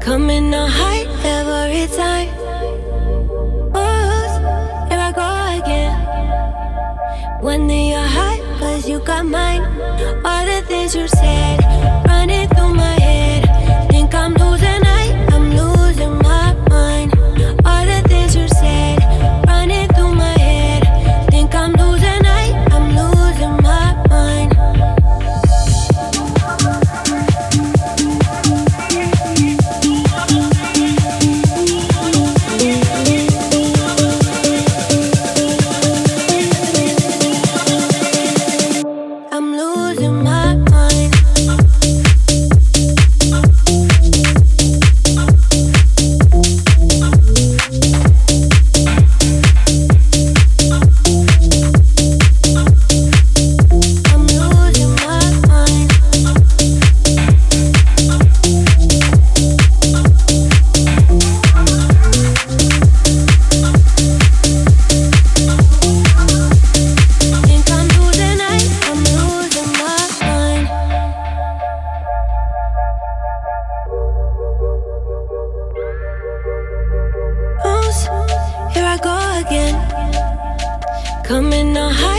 Coming on high every time. Ooh, here I go again. When you're high, 'cause you got mine. All the things you said running through my head. Think I'm losing, I'm losing my mind. All the things you said running through my head. Think I'm losing, I'm losing my mind. I'm losing my mind. I'm losing my mind. Think I'm losing, I'm losing my mind. Oops, here I go again. Coming on high